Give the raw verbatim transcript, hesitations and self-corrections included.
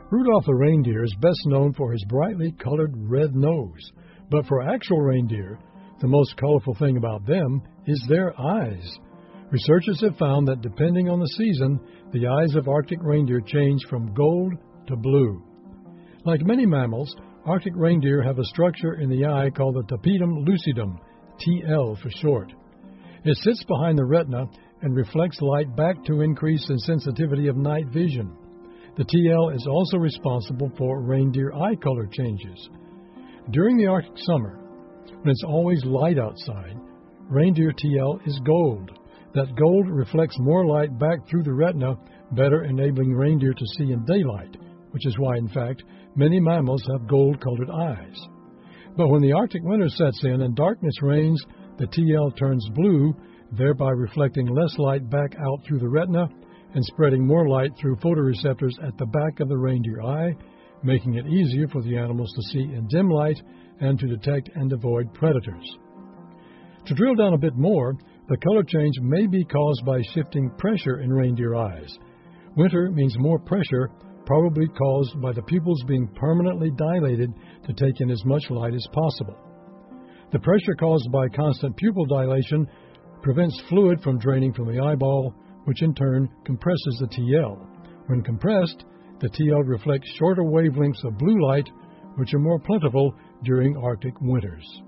Rudolph the reindeer is best known for his brightly colored red nose, but for actual reindeer, the most colorful thing about them is their eyes. Researchers have found that depending on the season, the eyes of Arctic reindeer change from gold to blue. Like many mammals, Arctic reindeer have a structure in the eye called the tapetum lucidum, T L for short. It sits behind the retina and reflects light back to increase the sensitivity of night vision. The T L is also responsible for reindeer eye color changes. During the Arctic summer, when it's always light outside, reindeer T L is gold. That gold reflects more light back through the retina, better enabling reindeer to see in daylight, which is why, in fact, many mammals have gold-colored eyes. But when the Arctic winter sets in and darkness reigns, the T L turns blue, thereby reflecting less light back out through the retina and spreading more light through photoreceptors at the back of the reindeer eye, making it easier for the animals to see in dim light and to detect and avoid predators. To drill down a bit more, the color change may be caused by shifting pressure in reindeer eyes. Winter means more pressure, probably caused by the pupils being permanently dilated to take in as much light as possible. The pressure caused by constant pupil dilation prevents fluid from draining from the eyeball, which in turn compresses the T L. When compressed, the T L reflects shorter wavelengths of blue light, which are more plentiful during Arctic winters.